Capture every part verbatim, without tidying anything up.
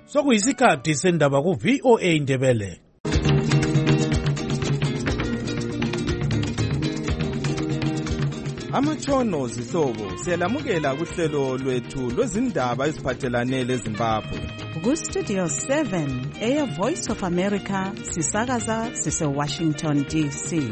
Sokuyisikhathi sendaba ku V O A Ndebele. Amatshono zihlobo siyalamukela kuhlelo lwethu lwezindaba eziphathelane leZimbabwe. Ku Studio seven eya Voice of America sisakaza sise Washington D C.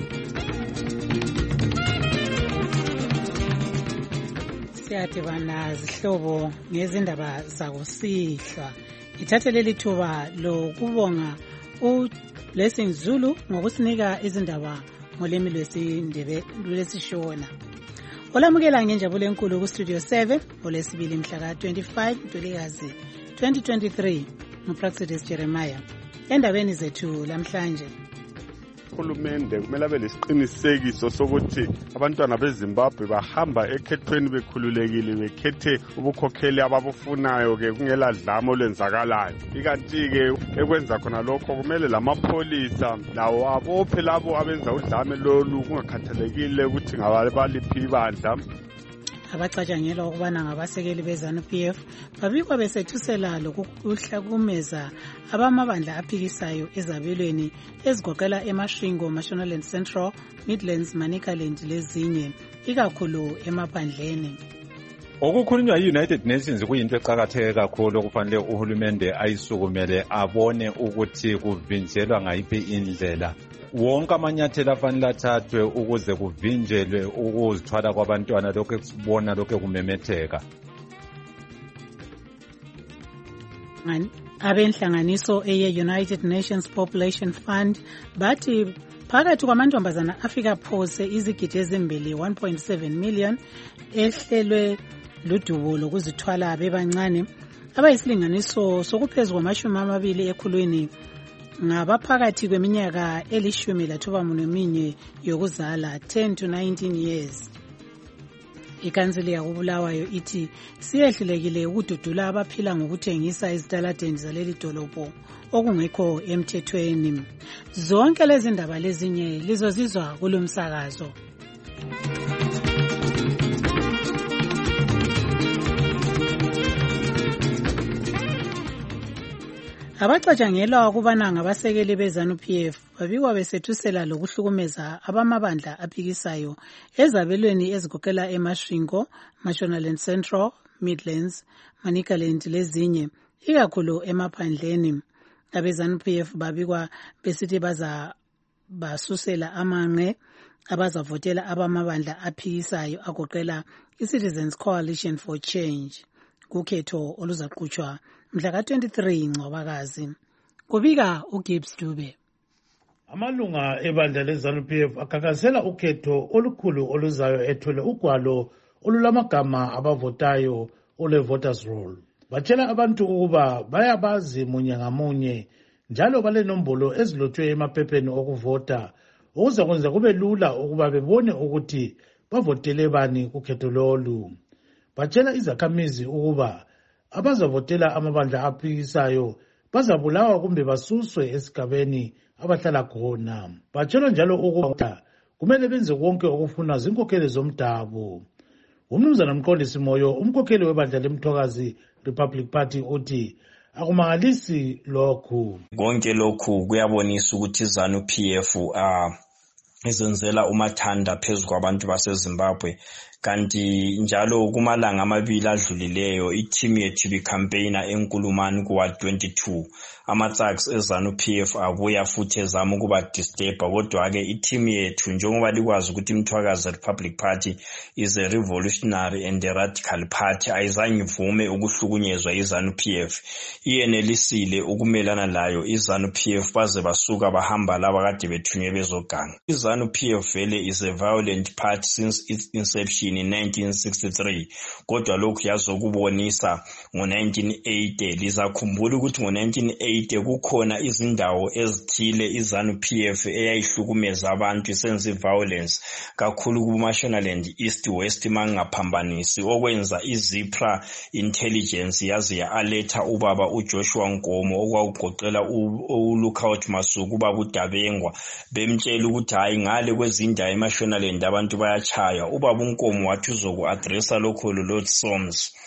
Siyadibana zihlobo ngezindaba zakusihlwa. Ngithathe leli thuba lokubonga u Blessing Zulu ngokusinika izindaba ngolimi lwesindebe lwesishona. Olamukela ngenjabulo enkulu ku Studio seven olesibili mhla ka twenty-five Ntulikazi twenty twenty-three nguPractice Jeremiah. Endabeni zethu lamhlanje, uhulumende kumele abe lesiqinisekiso sokuthi abantwana beZimbabwe bahamba ekhethweni bekhululekile, bekhethe ubukhokheli ababufunayo ke kungela dlamo olwenzakalayo. Ikanti ke ekwenza khona lokho kumele lamapholisa lawo abophe labo abenza udlame lolu kungakhathalekile ukuthi ngabaliphi ibandla. Abacatshangelwa ukubana ngabasekeli beZANU P F babikwa besethusela lokuhlakumeza abamabandla aphikisayo ezabelweni ezigoqela eMashingo, Mashonaland Central, Midlands, Manicaland lezinye, ikakhulu emaphandleni. Okukhulunywa yi-United Nations kuyinto eqakatheke kakhulu okufanele uhulumende ayisukumele abone ukuthi kuvinjelwa ngayiphi indlela. Wonke amanyathelo afanele athathwe ukuze kuvinjelwe ukuzithwala kwabantwana lokho esibona lokho kumemetheka. Abenhlanganiso eye-United Nations Population Fund bathi phakathi kwamantombazana afika phose izigidi ezimbili one point seven million ehlelwe ludubo lokuzithwala bebancane, abayisilinganiso sokuphezulu kwamashumi amabili ekhulwini ngabaphakathi kweminyaka elishumi lathuba neminye yokuzala ten to nineteen years. Ikhansili yakubulawayo ithi siyehlulekile ukududula abaphila ngokuthengisa ezitaladeni zaleli dolobho okungekho emthethweni. Zonke lezi ndaba lezinye lizozizwa kulomsakazo. Abacatshangelwa ukubana ngabasekeli beZANU P F babikwa besethusela lokuhlukumeza abamabandla aphikisayo ezabelweni ezigoqela eMashingo, Mashonaland Central, Midlands, Manicaland lezinye, ikakhulu emaphandleni. AbeZANU P F babikwa besithi baza basusela amanqe abazavotela abamabandla aphikisayo agoqela iCitizens Coalition for Change kukhetho oluzaqhutshwa mhla ka twenty-three Ncwabakazi. Kubika uGibbs Dube. Amalunga ebandla leZANU P F akakasela ukhetho olukhulu oluzayo ethwele ugwalo olulamagama abavotayo ole voters roll. Batshela abantu ukuba bayabazi munye ngamunye njalo bale nombolo ezilothwe emaphepheni okuvota ukuze kwenza kube lula ukuba bebone ukuthi bavotele bani kukhetho lolu. Batshela izakhamizi ukuba abazavotela amabandla aphikisayo bazabulawa kumbe basuswe esigabeni abahlala khona. Batshela njalo ukuba kumele benze konke okufuna zinkokheli zomdabu. Umnumzana Mqondisi Moyo, umkhokheli webandla leMthokazi Republic Party, uthi akumangalisi lokhu. Konke lokhu kuyabonisa ukuthi iZANU P F uh, izenzela umathanda phezu kwabantu baseZimbabwe. Kanti njalo kumalanga amabili adlulileyo i-team yethu bi-campaigner enkulumani kuwa twenty-two ama-thugs eZANU P F abuya futhi ezama ukuba disturba, kodwa ke i-team yethu njengoba likwazi ukuthi iMthwakazi Republic Party is a revolutionary and a radical party ayizange ivume ukuhlukunyezwa iZANU P F. Iyenelisile ukumelana layo iZANU P F baze basuka bahamba laba kade bethunywe bezoganga. iZANU P F vele is a violent party since its inception in nineteen sixty-three, kodwa lokhu yazokubonisa ngo nineteen eighty. Lizakhumbula ukuthi ngo nineteen eighty kukhona izindawo ezithile iZANU P F eyayihlukumeza abantu isenze violence kakhulu kuMashonaland East West mangaphambanisi, okwenza iZipra intelligence yaze ya-aletha ubaba uJoshua Nkomo okwakugoqela uLookout Masuku ubaba uDabengwa bemtshela ukuthi hayi ngale kwezindawo eMashonaland abantu bayachaya. Ubaba uNkomo wathi uzoku-addressa lokho lo Lord Soms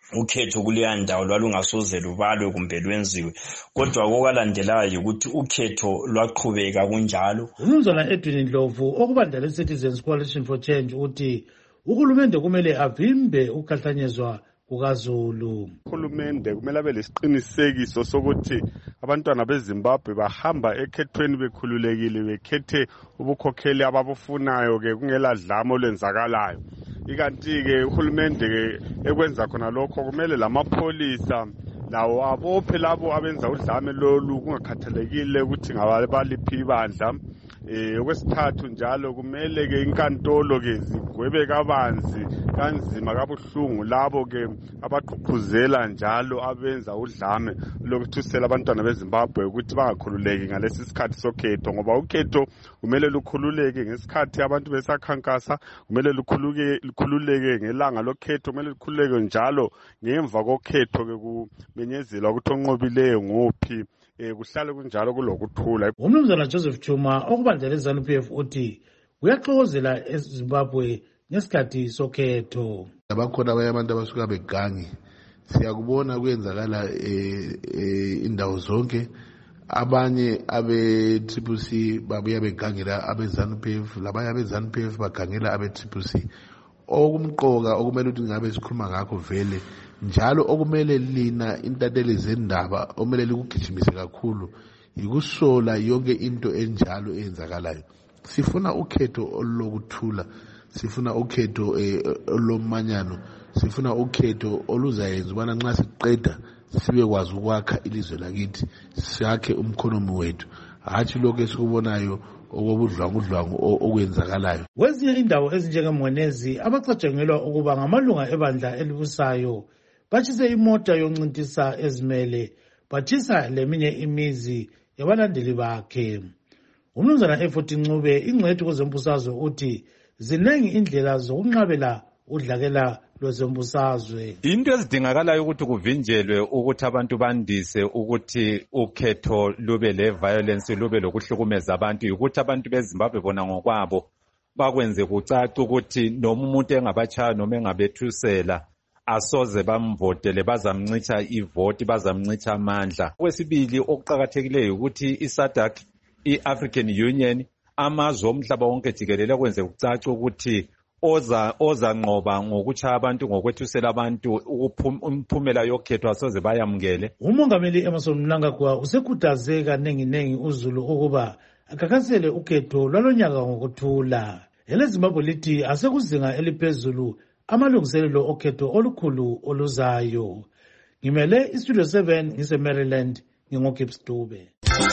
ukhetho kuleya ndawo lwalungasoze lubalwe kumbe lwenziwe, kodwa okwalandelayo ukuthi ukhetho lwaqhubeka kunjalo. Umnumzana Edwin Ndlovu okubandla le-Citizens Coalition for Change uthi uhulumende kumele avimbe ukukhahlanyezwa kukaZulu. Uhulumende kumele abe lesiqinisekiso sokuthi abantwana beZimbabwe bahamba ekhethweni bekhululekile, bekhethe ubukhokheli ababufunayo ke kungela dlamo lwenzakalayo. Ikanti ke uhulumende ke ekwenza khona lokho kumele lamapholisa lawo abophe labo abenza udlame lolu kungakhathalekile ukuthi ngabaliphi ibandla. Eh okwesithathu njalo kumele ke inkantolo ke zigwebe kabanzi kanzima kabuhlungu labo ke abaqhuqhuzela njalo abenza udlame lokuthusela abantwana beZimbabwe ukuthi bangakhululeki ngalesi sikhathi sokhetho, ngoba ukhetho kumele lukhululeke ngesikhathi abantu besakhankasa, kumele lukhuluke lukhululeke ngelanga lokhetho, kumele lukhululeke njalo ngemva kokhetho ke kumenyezela ukuthi onqobileyo ngophi. Eh kuhlale kunjalo kulokuthula. Umnumzana Joseph Chuma okubandla le-ZANU P F uthi uyaxokozela eZimbabwe ngesikhathi sokhetho. Abakhona abanye abantu abasuka begangi, siyakubona kuyenzakala indawo zonke. Abanye abe-Triple C babuya begangela abe-ZANU P F, labanye abe-ZANU P F bagangela abe-Triple C. Okumqoka okumele ukuthi ngabe sikhuluma ngakho vele njalo okumele lina intateli zendaba okumele likugijimise kakhulu yikusola yonke into enjalo eyenzakalayo. Sifuna ukhetho olokuthula, sifuna ukhetho olomanyano, sifuna ukhetho oluzayenza ubana nxa siqeda sibe kwazi ukwakha ilizwe lakithi, sakhe umkhonomi wethu, hathi lokho esikubonayo okobudlwangudlwangu okwenzakalayo. Kwezinye indawo ezinjengeMwenezi abacatshangelwa ukuba ngamalunga ebandla elibusayo batshise imota yoncintisa ezimele, batshisa leminye imizi yabalandeli bakhe. Umnumzana Efoti Ncube ingcwethi kwezembusazwe uthi zinengi indlela zokunqabela udlakela lwezembusazwe. Into ezidingakalayo ukuthi kuvinjelwe ukuthi abantu bandise ukuthi ukhetho lube le violence lube lokuhlukumeza abantu, ukuthi abantu beZimbabwe bona ngokwabo bakwenze kucaca ukuthi noma umuntu engabachaya noma engabethusela asoze bamvotele, bazamncisha ivoti, bazamncisha amandla. Kwesibili okuqhakathekileyo ukuthi iSADC, iAfrican Union, amazwe omhlaba wonke jikelele kwenze kucaca ukuthi oza oza nqoba ngokuchaya abantu ngokwethusela abantu umphumela yokhetho asoze bayamukele. Umongameli Emerson Mnangagwa usekhuthaze kanengi nengi uZulu ukuba akakasele ukhetho lwalonyaka ngokuthula. EleZimbabwe lithi asekuzinga eliphezulu amalungiselelo okhetho olukhulu oluzayo. Ngimele iStudio seven ngise Maryland, ngingoGibbs Dube.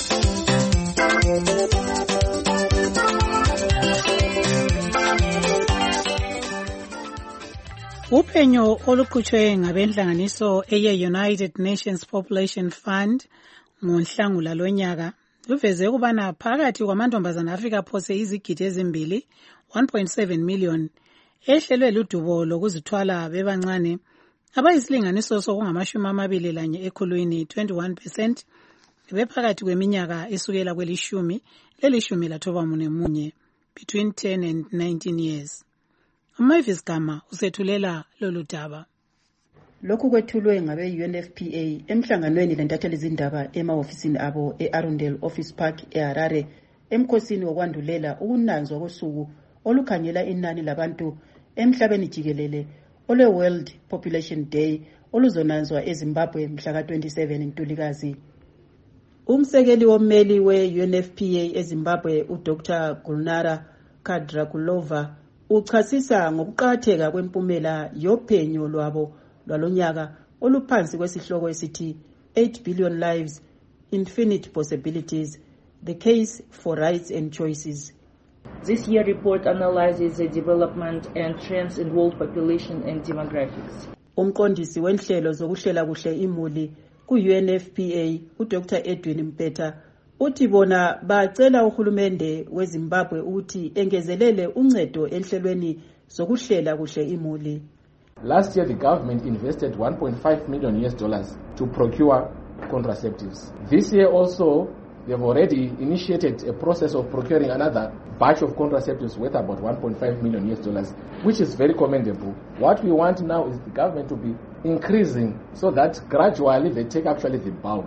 Uphenyo oluqhutshwe ngabenhlanganiso eye-United Nations Population Fund ngoNhlangula lonyaka luveze ukubana phakathi kwamantombazana afika phose izigidi ezimbili one point seven million ehlelwe ludubo lokuzithwala bebancane abayisilinganiso sokungamashumi amabili lanye ekhulwini twenty-one percent bephakathi kweminyaka esukela kwelishumi lelishumi lathoba munye between ten and nineteen years. Mavis Gama usethulela lolu daba. Lokhu kwethulwe ngabe-U N F P A emhlanganweni lentatheli zindaba emahofisini abo e-Arundel Office Park eHarare emkhosini wokwandulela ukunanzwa kosuku olukhangela inani labantu emhlabeni jikelele ole-World Population Day oluzonanzwa eZimbabwe mhla ka twenty-seven Ntulikazi. Umsekeli wommeli we-U N F P A eZimbabwe uDr Gulnara Kadrakulova uchasisa ngokuqhatheka kwempumela yophenyo lwabo lwalonyaka oluphansi kwesihloko esithi eight billion lives, infinite possibilities, the case for rights and choices. This year report analyzes the development and trends in world population and demographics. Umqondisi wenhlelo zokuhlela kuhle imuli ku-U N F P A uDr Edwin Mpeta uthi bona bacela uhulumende weZimbabwe ukuthi engezelele uncedo enhlelweni zokuhlela kuhle imuli. Last year the government invested one point five million U S dollars to procure contraceptives. This year also they have already initiated a process of procuring another batch of contraceptives worth about one point five million U S dollars, which is very commendable. What we want now is the government to be increasing so that gradually they take actually the bulk.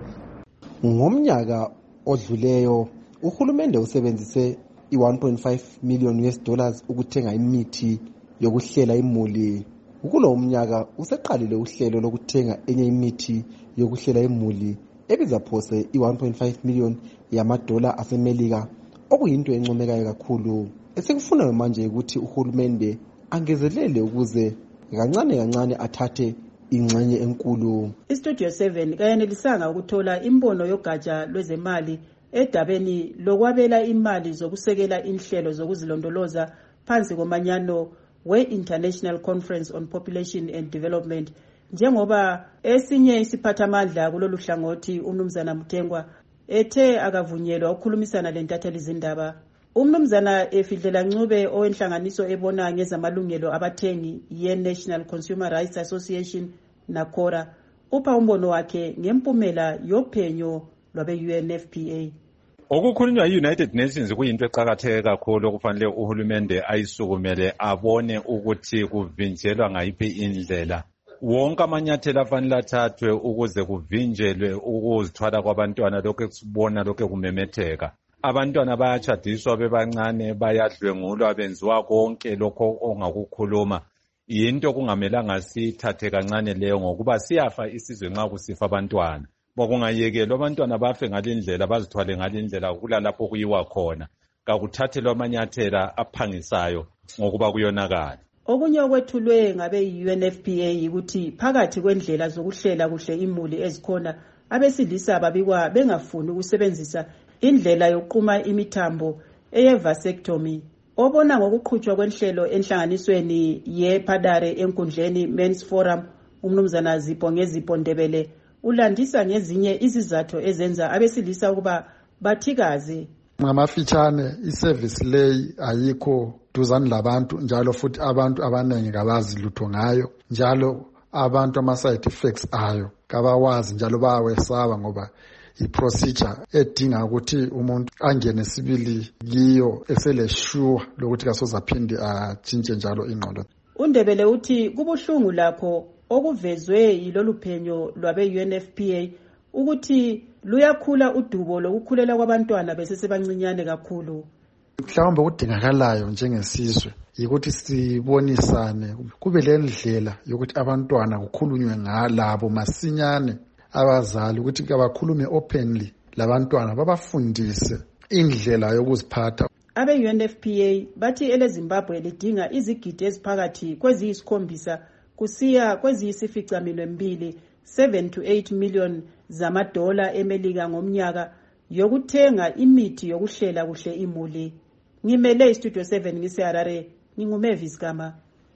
Ngomnyaka odluleyo uhulumende usebenzise i one point five million U S dollars ukuthenga imithi yokuhlela imuli. Kulo umnyaka useqalile uhlelo lokuthenga enye imithi yokuhlela imuli ebiza phose i one point five million yamadola asemelika, okuyinto encomekayo kakhulu. Esikufuna manje ukuthi uhulumende angezelele ukuze kancane kancane athathe ingxenye enkulu. Istudio seven kayenelisanga ukuthola imbono yogatsha lwezemali edabeni lokwabela imali zokusekela inhlelo zokuzilondoloza phansi komanyano we-International Conference on Population and Development, njengoba esinye isiphathamandla kulolu hlangothi uMnumzana Mthengwa ethe akavunyelwa ukukhulumisana lentatheli zindaba. UMnumzana Efidlela Ncube owenhlanganiso ebona ngezamalungelo abathengi ye-National Consumer Rights Association NACORA upha umbono wakhe ngempumela yophenyo lwabe-U N F P A. Okukhulunywa yi-United Nations kuyinto eqakatheke kakhulu okufanele uhulumende ayisukumele abone ukuthi kuvinjelwa ngayiphi indlela. Wonke amanyathelo afanele athathwe ukuze kuvinjelwe ukuzithwala kwabantwana lokho esibona lokho kumemetheka. Abantwana bayatshadiswa bebancane, bayadlwengulwa, benziwa konke lokho ongakukhuluma. Yinto kungamelanga sithathe kancane leyo ngokuba siyafa isizwe nxa kusifa abantwana. Bokungayekelwa abantwana bafe ngalindlela bazithwale ngalindlela kula lapho kuyiwa khona. Kakuthathelwa amanyathela aphangisayo ngokuba kuyonakala. Okunye okwethulwe ngabe-U N F P A ukuthi phakathi kwendlela zokuhlela kuhle imuli ezikhona, abesilisa babikwa bengafuni ukusebenzisa indlela yokuquma imithambo eye-vasectomy. Obona ngokuqhutshwa kwenhlelo enhlanganisweni ye-Padare enkundleni Men's Forum, uMnumzana Zipho Ngezipho Ndebele ulandisa ngezinye izizathu ezenza abesilisa ukuba bathikaze. Ngamafitshane iservice leyi ayikho duzane labantu, njalo futhi abantu abanengi kabazi lutho ngayo, njalo abantu ama-side effects ayo kabawazi njalo bayawesaba ngoba i-procedure edinga ukuthi umuntu angene sibili kiyo eselesure lokuthi kasoze aphinde atshintshe njalo ingqondo. UNdebele uthi kubuhlungu lakho okuvezwe yilolu phenyo lwabe-U N F P A ukuthi luyakhula udubo lokukhulela kwabantwana besesebancinyane kakhulu. Mhlawumbe kudingakalayo njengesizwe yikuthi sibonisane kube le ndlela yokuthi abantwana kukhulunywe ngalabo masinyane, abazali ukuthi kabakhulume openly labantwana, babafundise indlela yokuziphatha. Abe-U N F P A bathi eleZimbabwe lidinga izigidi eziphakathi kweziyisikhombisa kusiya kweziyisificaminwe mbili, seven to eight million zamadola emelika ngomnyaka yokuthenga imithi yokuhlela kuhle imuli. Ngimele iStudio seven ngiseHarare, nginguMavis Gama.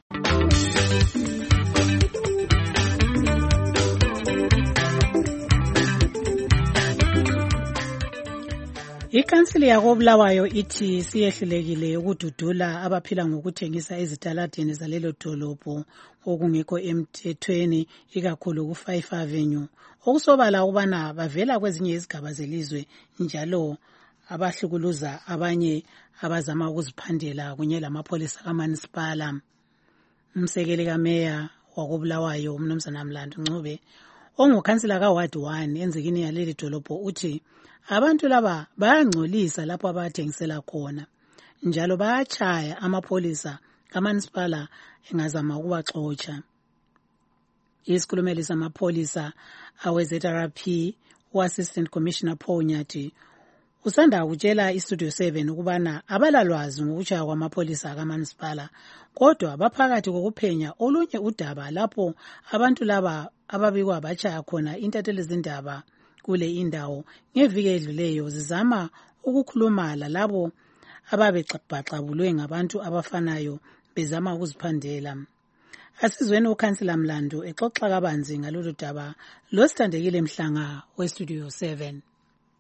Ikhansili yakoBulawayo ithi siyehlulekile ukududula abaphila ngokuthengisa ezitaladini zalelo dolobho okungekho emthethweni, ikakhulu ku five Avenue. Okusobala ukubana bavela kwezinye izigaba zelizwe njalo abahlukuluza abanye abazama ukuziphandela kunye lamapholisa kaManisipala. Umsekeli kameya wakoBulawayo uMnumzana Mlandu Ncube ongukhansila kaWard one enzikini yaleli dolobho uthi abantu laba bayangcolisa lapho abathengisela khona, njalo bayachaya amapholisa kaManisipala engazama ukubaxotsha. Isikhulumeli samapholisa awe-Z R P u-Assistant Commissioner Paul Nyati usanda kutshela iStudio seven ukubana abalalwazi ngokuchaya kwamapholisa kaManisipala, kodwa baphakathi kokuphenya olunye udaba lapho abantu laba ababikwa bachaya khona intatheli zindaba kule indawo ngeviki edluleyo zizama ukukhuluma lalabo ababexabulwe ngabantu abafanayo bezama ukuziphandela. Asizweni ukhansila Mlandu exoxa kabanzi ngalolu daba losithandekile Mhlanga weStudio seven.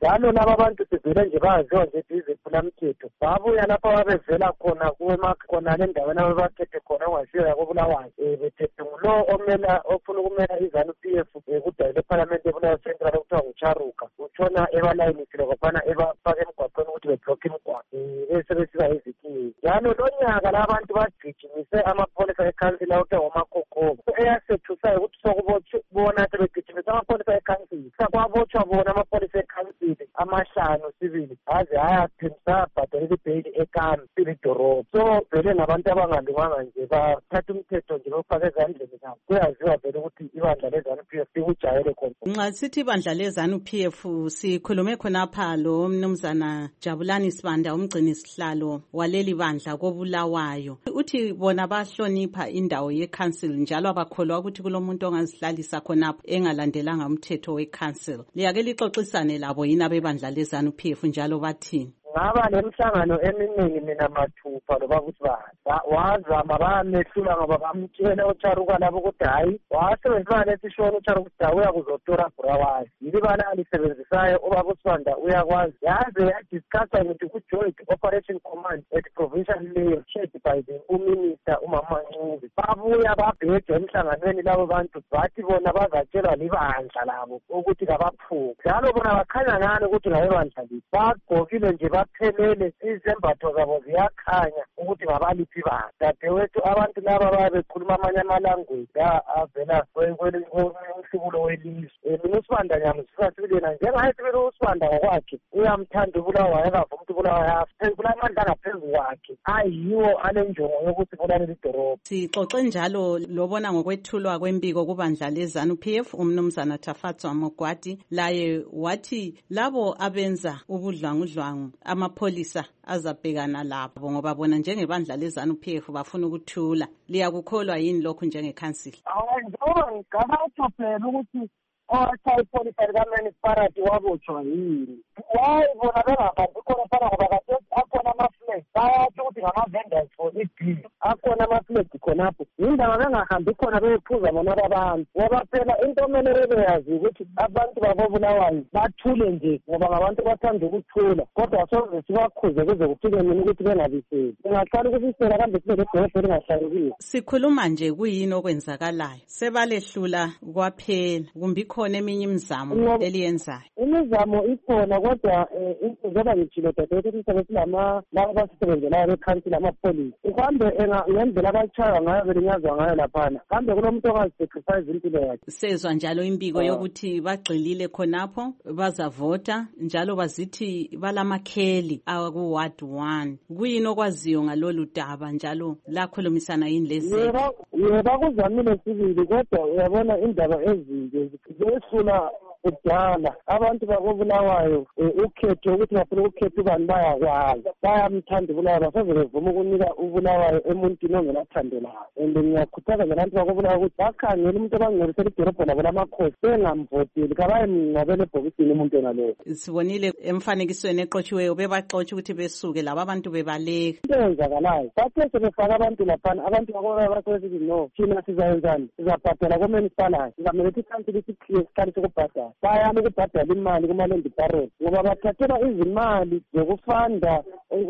njalo laba abantu sivele nje baziwa nje iziphulamthetho babuya lapho babevela khona khona le ndaweni ababakhethe khona ongasiyo yakobulawayo um bethethe ngulo omela ofuna ukumela izanu P F kudayi lephalamende ebulawayo central okuthiwa ngucharuka utshona ebalayinisile kwaphana ebafaka emgwaqweni ukuthi beblokhe imigwaqo besebesiba izikingi njalo lo nyaka labantu bagijimise amapholisa ekhansila okuthiwa ngomakokobo eyasethusayo ukuthi sokubona sebegijimise amapholisa ekhansila sakwabotshwa bona amapholisa ekhansile amahlanu sibili aze ayaphindisa abhadalela ibheyili ekami silidorobho so vele ngabantu abangalunganga nje bathatha umthetho nje bawufake ezandleni zabo kuyaziwa vele ukuthi ibandla lezanu P F likujayele khona. Nxa sithi ibandla lezanu P F sikhulume khonapha lo mnumzana Jabulani Sibanda umgcini sihlalo waleli bandla kobulawayo uthi bona bahlonipha indawo ye-council njalo abakholwa ukuthi kulomuntu ongazihlalisa khonapha engalandelanga umthetho we-council. Liyake lixoxisane labo yini abebandla lezanu P F njalo bathini? Ngaba lemihlangano eminingi mina mathupha loba ukuthi ba wazama bamehlula ngoba bamtshela ucharuka labo ukuthi hayi wasebenzisa lesishona ucharuka ukuthi uyakuzotora Bulawayo yili bana alisebenzisayo ubaba uSibanda uyakwazi yaze yadiscussa ngithi ku-Joint Operation Command at provincial level chaired by the uminister uMama Ncube babuya babheja emhlanganweni labo bantu bathi bona bazatshelwa libandla labo ukuthi kabaphume njalo bona bakhanya ngani ukuthi ngayebandla leli bagqokile nje baphelele izembatho zabo ziyakhanya ukuthi ngabaliphi bandla dadewethu abantu laba babe bekhuluma amanye amalanguage avela kwenhlibulo welizwe mina uSibanda nyamzisa sibilena njengaye sibili uSibanda ngokwakhe uyamthanda uBulawayo akavuma ukuthi uBulawayo aphezula amandla ngaphezu kwakhe ayiwo alenjongo yokuthi bulalele idorobho. Sixoxe njalo lobona ngokwethulwa kwembiko kubandla lezanu P F umnumzana Tafatswa Mogwadi laye wathi labo abenza ubudlwangudlwangu amapholisa azabhekana labo ngoba bona njengebandla lezanu P F bafuna ukuthula. Liyakukholwa yini lokhu njengekhansila? Hayi ngoba ngicabanga phela ukuthi owathi ipholisa likamunicipality wabotshwa yini wayi bona bengabambi khona fana ngoba kade akhona ama-flag bayathi ukuthi ngama-vendors for i-bill akhona ama-flag khonapho yindaba bengahambi khona beyephuza bona abantu ngoba phela into omele bebeyazi ukuthi abantu babobulawayo bathule nje ngoba ngabantu bathanda ukuthula kodwa soze sibakhuze kuze kufike mina ukuthi bengabiseli ingaqala ukuthi isela kambe sibe ledolobho elingahlalekile. Sikhuluma nje kuyini okwenzakalayo sebalehlula kwaphela kumbi khona eminye imizamo eliyenzayo? Imizamo ikhona kodwa njengoba ngitshilo dadewethu ukuthi sibe silama laba abasisebenzelayo bekhansila amapholisa uhambe ngendlela abatshaywa ngayo belinyazwa ngayo laphana kambe kulomuntu ongazisacrifice impilo yakhe. Sezwa njalo imbiko yokuthi bagxilile khonapho bazavota njalo bazithi balamakheli aku-ward one kuyini okwaziyo ngalolu daba njalo lakhulumisana yini lezi? Yebo kuzamile sibili kodwa uyabona indaba ezinje zesula kudala abantu bakobulawayo ukhetho ukuthi bafuna ukukhetha ubani bayakwazi bayamthanda uBulawayo basoze bevuma ukunika uBulawayo emuntwini ongelathandelayo and ngiyakhuthaza ngelantu bakobulawayo ukuthi bakhangele umuntu abangcolisela idorobho labo lamakhosi bengamvoteli kabayemngcwabele ebhokisini umuntu enaloyo. Sibonile emfanekisweni eqotshiweyo bebaxotsha ukuthi besuke labo abantu bebaleka. Into eyenzakalayo bathe sebefaka abantu laphana abantu bakobulawayo basebesithi no thina sizayenzani sizabhadala komunicipality sizamele ukuthi ikhansila isikhiye isikali sokubhadala bayami ukubhadala imali kuma-land parade ngoba bathathela izimali zokufanda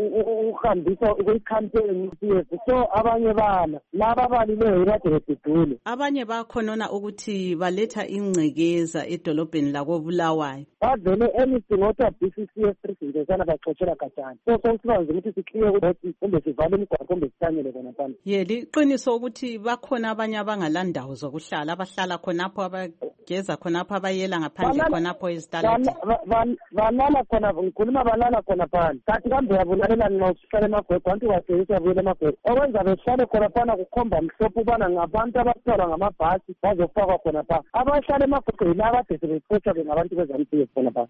ukuhambisa kwi-campaign P F so abanye bala laba abalileyo kade bedudule. Abanye bakhonona ukuthi baletha ingcekeza edolobheni lakobulawayo bavele anything othiwa B C C S presidentana baxotshela katshana so sokusibanzi ukuthi sikhiye ukuthi kumbe sivale imigwaqo kumbe sithanyele khona phana. Ye liqiniso ukuthi bakhona abanye abangalandawo zokuhlala abahlala khonapho abageza khonapho abayela ngaphandle khonapho ezitalatini balala khona ngikhuluma balala khona phana kathi kambe yabulalela nxa usuhlala emagwegwe abantu bathengisa buyela emagwegwe okwenza behlale khona phana kukhomba mhlophe ubana ngabantu abathwalwa ngamabhasi bazofakwa khona phana abahlala emagwegwe yila abade sebexotshwa bengabantu bezanu P F khona phana.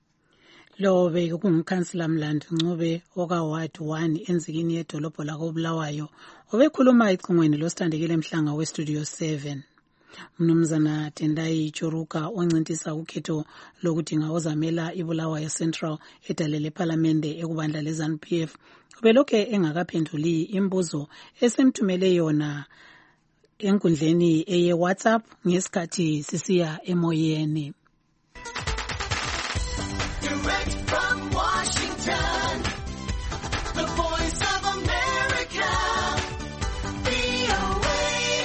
Lo bekungumkhansila Mlandi Ncube oka-ward one enzikini yedolobho lakobulawayo obekhuluma ecingweni losithandekile Mhlanga we-Studio seven. Mnumzana Tendai Choruka oncintisa ukhetho lokudinga ozamela iBulawayo Central edalele parliamente ekubandla lezanu P F ubelokhe engakaphenduli imbuzo esemthumele yona enkundleni eye WhatsApp ngesikhathi sisiya emoyeni. Direct from Washington, the voice of America, V O A.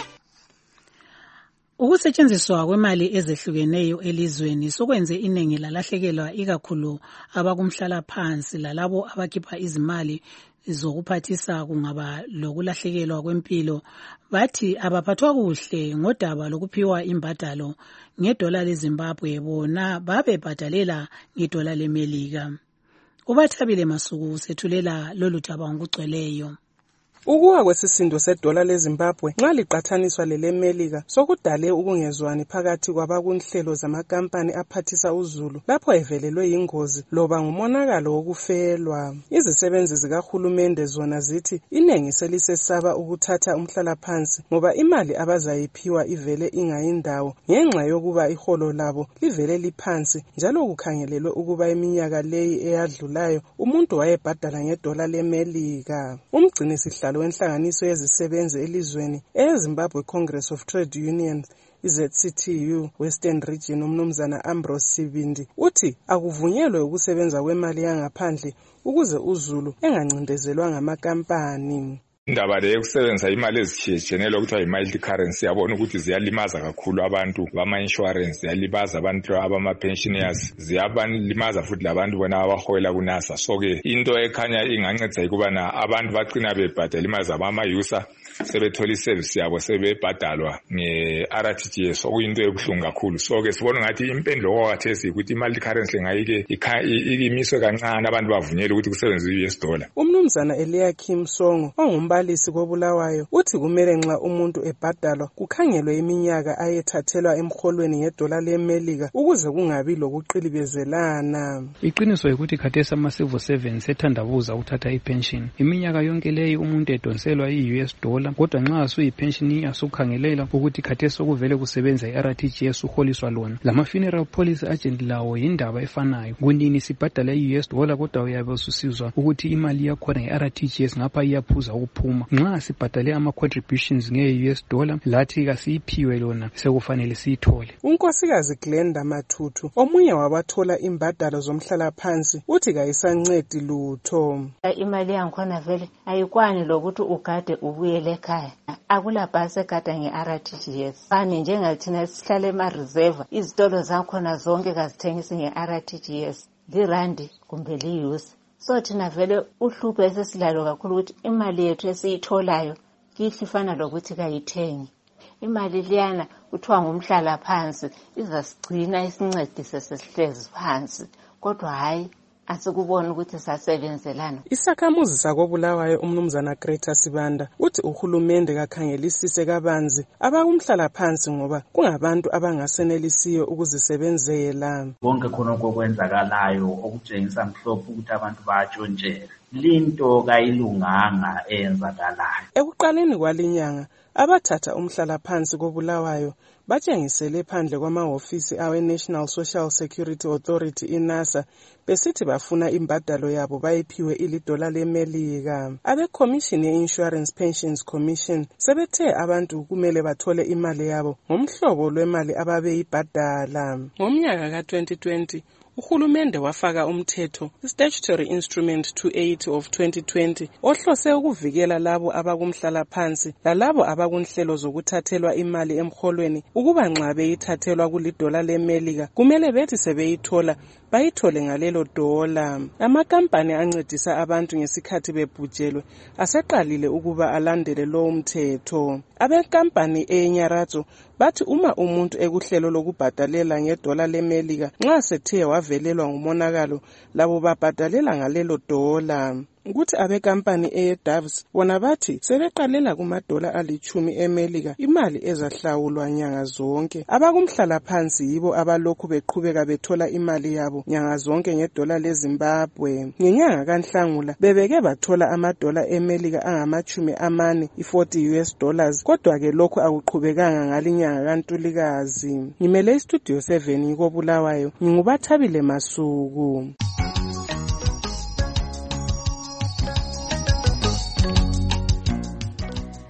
Ukusetshenziswa kwemali ezehlukeneyo elizweni sokwenze iningi lalahlekelwa ikakhulu abakumhlala phansi lalabo abakhipha izimali zokuphathisa kungaba lokulahlekelwa kwempilo. Bathi abaphathwa kuhle ngodaba lokuphiwa imbadalo ngedola leZimbabwe, bona babebhadalela ngedola leMelika. Ubathabile Masuku sethulela lolu daba ngokugcweleyo. Ukuwa kwesisindo sedola leZimbabwe nxa liqathaniswa leleMelika sokudale ukungezwani phakathi kwabakunhlelo zamakampani aphathisa uzulu lapho evelelwe yingozi loba ngumonakalo wokufelwa. Izisebenzi zikahulumende zona zithi inengi selisesaba ukuthatha umhlalaphansi ngoba imali abazayiphiwa ivele ingayindawo ngenxa yokuba iholo labo livele liphansi, njalo kukhangelelwe ukuba iminyaka leyi eyadlulayo umuntu wayebhadala ngedola leMelika. Umgcini sihlalo wenhlanganiso yezisebenzi elizweni eZimbabwe Congress of Trade Unions Z C T U Western Region umnumzana Ambrose Sibindi uthi akuvunyelwe ukusebenza kwemali yangaphandle ukuze uzulu engancindezelwa ngamakampani. Indaba le yokusebenzisa imali ezitshiyetshiyeneyo lokuthiwa yi-multi currency yabona ukuthi ziyalimaza kakhulu abantu bama-insurance, ziyalimaza abantu abama-pensioners, ziyabalimaza futhi labantu bona abaholela kunasa. So-ke into ekhanya ingancedisa ukubana abantu bagcina bebhadala imali zabama-user sebethola iservice yabo sebebhadalwa nge-R T G S, okuyinto ebuhlungu kakhulu. So-ke sibona ngathi impendulo kwakhathesi ukuthi i-multi currency ngayike imiswe kancane abantu bavunyelwe ukuthi kusebenziswe i-U S dollar. Umnumzana Eliakim Songo ongumbalisi koBulawayo uthi kumele nxa umuntu ebhadalwa kukhangelwe iminyaka ayethathelwa emholweni ngedola leMelika ukuze kungabi lokuqilibezelana. Iqiniso ukuthi khathesi ama-civil servants ethandabuza ukuthatha ipension iminyaka yonke leyi umuntu edonselwa i-U S dollar, kodwa nxa asuyi-pension asukhangelela ukuthi khathesi okuvele kusebenza i-R T G S uholiswa lona. Lama-funeral policy agent lawo yindaba efanayo. Kunini sibhadala i-U S dollar kodwa uyabe ususizwa ukuthi imali yakhona nge-R T G S ngapha iyaphuza ukuphuma. Nxa sibhadale ama-contributions nge-U S dollar lathi kasiyiphiwe lona sekufanele siyithole. Unkosikazi Glenda Mathuthu omunye wabathola imbadalo zomhlala phansi uthi kayisancedi lutho. Imali yankhona vele ayikwani lokuthi ugade ubuyele ekhaya. Akula bhasi egada nge-R T G S. Fani njengathina sihlale ema-reserve, izitolo zakhona zonke kazithengisi nge-R T G S. Lirandi kumbe liyusi. So thina vele uhlupho esesilalo kakhulu ukuthi imali yethu esiyitholayo kihlifana lokuthi kayithengi. Imali liyana kuthiwa ngumhlala phansi izasigcina isincedise sesihlezi phansi, kodwa hayi asikubona ukuthi sasebenzelana. Isakhamuzi sakoBulawayo umnumzana Greta Sibanda uthi uhulumende kakhangelisise kabanzi abakumhlala phansi ngoba kungabantu abangasenelisiyo ukuzisebenzela. Konke khona okwenzakalayo okutshengisa mhlophe ukuthi abantu bayatshontshela. Linto kayilunganga eyenzakalayo. Ekuqaleni kwalinyanga abathatha umhlala phansi koBulawayo batshengisele phandle kwamahofisi awe National Social Security Authority iNASA besithi bafuna imbadalo yabo bayiphiwe ilidola leMelika. Abe Commission ye-Insurance Pensions Commission sebethe abantu kumele bathole imali yabo ngomhlobo lwemali ababeyibhadala. Ngomnyaka ka twenty twenty uhulumende wafaka umthetho Statutory Instrument two eighty of twenty twenty ohlose ukuvikela labo abakumhlala phansi lalabo abakunhlelo zokuthathelwa imali emholweni ukuba nxa beyithathelwa kulidola leMelika kumele bethi sebeyithola bayithole ngalelo dola. Amakampani ancedisa abantu ngesikhathi bebhujelwe aseqalile ukuba alandele lo umthetho. Abekampani eNyaratso bathi uma umuntu ekuhlelo lokubhadalela ngedola leMelika nxa sethe wavelelwa ngumonakalo labo babhadalela ngalelo dola. Ukuthi abekampani eDoves bona bathi sebeqalela kumadola alichumi eMelika imali ezahlawulwa nyanga zonke. Abakumhlala phansi yibo abalokhu beqhubeka bethola imali yabo nyanga zonke ngedola leZimbabwe. Ngenyanga kaNhlangula bebeke bathola amadola eMelika angamachumi amane i-forty U S dollars, kodwa ke lokhu akuqhubekanga ngalinyanga kaNtulikazi. Ngimele istudio seven koBulawayo, ngingubathabile Masuku.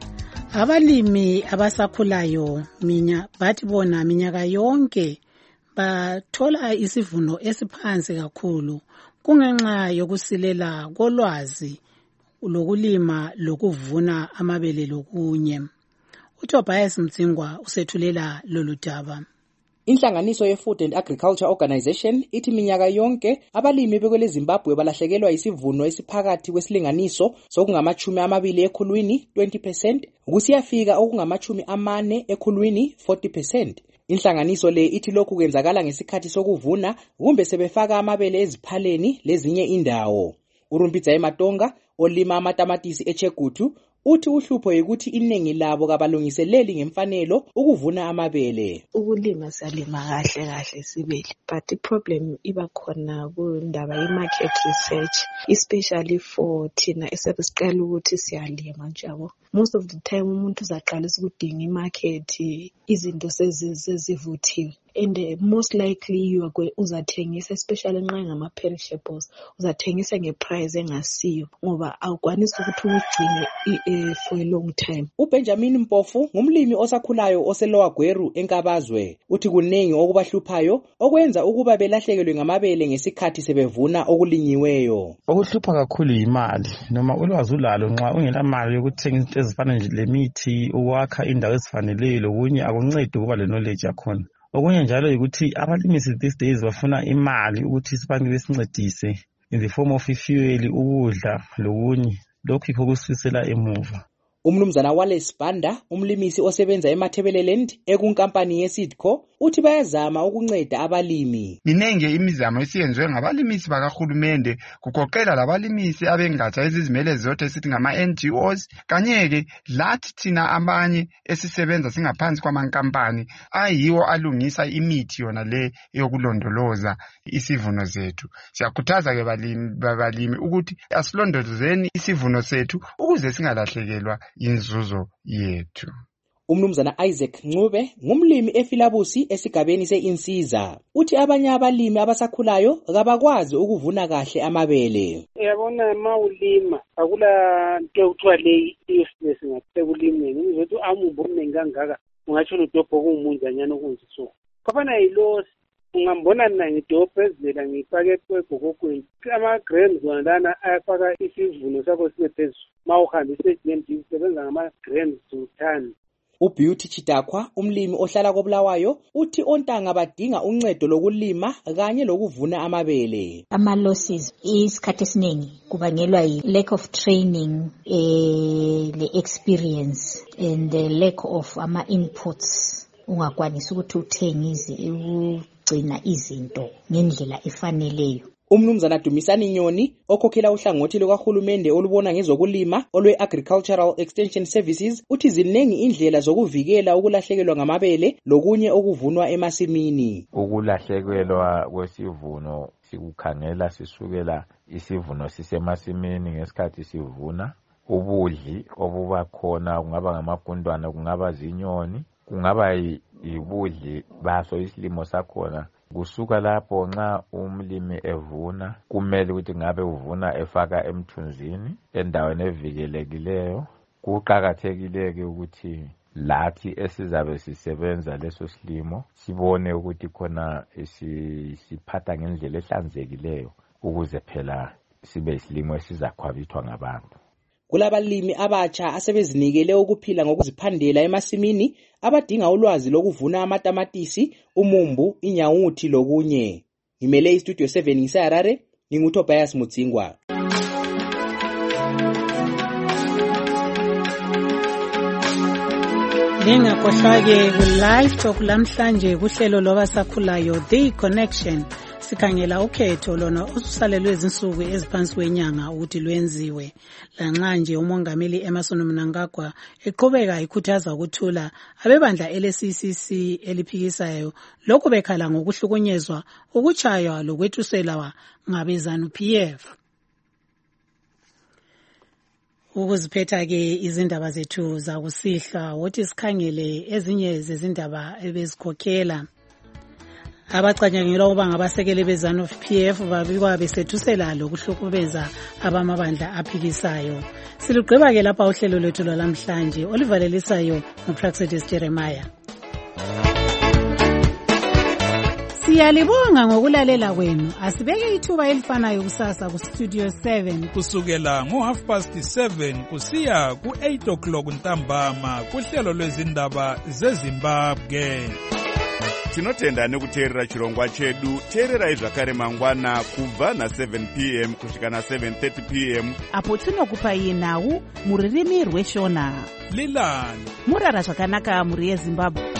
Abalimi abasakhulayo minya bathi bona minyaka yonke bathola isivuno esiphansi kakhulu kungenxa yokusilela kolwazi lokulima lokuvuna amabele lokunye. uTobias Mtsingwa usethulela lolu daba. Inhlanganiso ye-Food and Agriculture Organization ithi minyaka yonke abalimi bekwele Zimbabwe balahlekelwa isivuno esiphakathi kwesilinganiso sokungamachumi amabili ekhulwini twenty percent kusiyafika okungamachumi amane ekhulwini forty percent. Inhlanganiso le ithi lokhu kwenzakala ngesikhathi sokuvuna kumbe sebefaka amabele eziphaleni lezinye indawo. uRumpitsa eMatonga olima amatamatisi eChegutu uthi uhlupho yikuthi iningi labo kabalungiseleli ngemfanelo ukuvuna amabele. Ukulima salima kahle kahle sibili, but iproblem iba khona kundaba ye-market research, especially for thina esesiqala ukuthi siyalima njalo. Most of the time umuntu uzaqalisa ukudinga imarket, izinto sezivuthiwe. And uh, most likely you are going uzathengisa, especially nxa ngama perishables, uzathengisa ngeprice engasiyo ngoba awukwanisi ukuthi ugcine for a long time. uBenjamin Mpofu ngumlimi osakhulayo oselowa Gweru enkabazwe uthi kunengi okubahluphayo okwenza ukuba belahlekelwe ngamabele ngesikhathi sebevuna okulinyiweyo. Okuhlupha kakhulu imali, noma ulwazi ulalo nxa ungela mali yokuthenga izinto ezifana nje lemithi, ukwakha indawo ezifaneleyo lokunye akuncedi ukuba le knowledge yakhona. Okunye njalo ukuthi abalimisi these days bafuna imali ukuthi sibanike besincedise in the form of fuel, ukudla lokunye, lokho yikho kusisela emuva. Umnumzana Wallace Banda umlimisi osebenza eMathebeleland ekunkampani yeSeedco uthi bayazama ukunceda abalimi. Minenge imizamo esiyenziwe ngabalimisi bakahulumende kugoqela labalimisi abengatsha ezizimele zodwa esithi ngama N G Os kanye-ke lathi thina amanye esisebenza singaphansi kwamankampani ayiwo alungisa imithi yona le yokulondoloza isivuno sethu. Siyakhuthaza ke balimi babalimi ukuthi asilondolozeni isivuno sethu ukuze singalahlekelwa inzuzo yethu. Umnumzana Isaac Ncube ngumlimi efilabusi esigabeni seInsiza uthi abanye abalimi abasakhulayo kabakwazi ukuvuna kahle amabele. Uyabona mawulima akula nto kuthiwa le useless ngakusebulimeni ngizothi amumbo omningi kangaka ungatsho udobho kungumunjanyana okunziso kafana yilo ungambona mina ngidobho ezivela ngifake kwegokogweni ama-grams wona lana ayafaka isivuno sakho sibe phezulu ma uhambise G M D usebenza ngama-grams to ton. uBeauty Chidakwa umlimi ohlala koBulawayo uthi ontanga badinga uncedo lokulima kanye lokuvuna amabele. Ama losses isikhathi esiningi kubangelwa yi lack of training, eh le experience and the lack of ama inputs. Ungakwanisa ukuthi uthenge ugcina izinto ngendlela efaneleyo. Umnumzana Dumisani Nyoni okhokhela uhlangothi lukahulumende olubona ngezokulima olwe-Agricultural Extension Services uthi zinengi indlela zokuvikela ukulahlekelwa ngamabele lokunye okuvunwa emasimini. Ukulahlekelwa kwesivuno sikukhangela sisukela isivuno sisemasimini ngesikhathi sivuna. Ubudli obuba khona kungaba ngamagundwana, kungaba zinyoni, kungaba yibudli baso isilimo sakhona. Kusuka lapho nxa umlimi evuna kumele ukuthi ngabe uvuna efaka emthunzini endaweni evikelekileyo. Kuqakathekile ukuthi lathi esizabe sisebenza leso silimo sibone ukuthi khona siphatha ngendlela ehlanzekileyo ukuze phela sibe isilimo esizakhwabithwa ngabantu. Kulabalimi abatsha asebezinikele ukuphila ngokuziphandela emasimini abadinga ulwazi lokuvuna amatamatisi, umumbu, inyawuthi lokunye. Ngimele iStudio seven ngiseHarare, nginguTobias Mutsingwa. Lingakhohlwa-ke ku-live talk lamhlanje kuhlelo lwabasakhulayo The Connection. Sikhangela ukhetho lona osusalelwe izinsuku eziphansi kwenyanga ukuthi lwenziwe. Lanxa nje umongameli Emmerson Mnangagwa eqhubeka ikhuthaza ukuthula abebandla L C C C eliphikisayo lokhu bekhala ngokuhlukunyezwa ukuchaywa lokwethusela ngabezanu P F. Ukuziphetha ke izindaba zethu zakusihla wothi sikhangele ezinye zezindaba ebezikhokhela. Abacanyangelwa ukuba ngabasekeli bezanu P F babikwa besethusela lokuhlukubeza abamabandla aphikisayo. Silugqiba ke lapha uhlelo lwethu lwalamhlanje olivalelisayo nguPraxedis Jeremiah. Siyalibonga ngokulalela kwenu. Asibeke ithuba elifanayo kusasa ku Studio seven kusukela ngo half past seven kusiya ku eight o'clock ntambama kuhlelo lwezindaba zeZimbabwe. Tinotenda nekuteerera chirongwa chedu. Teererai zvakare mangwana kubva na seven p m kusvika na seven thirty p m apo tinokupai nhau muririmi rweshona. Lilani murara zvakanaka muri yeZimbabwe.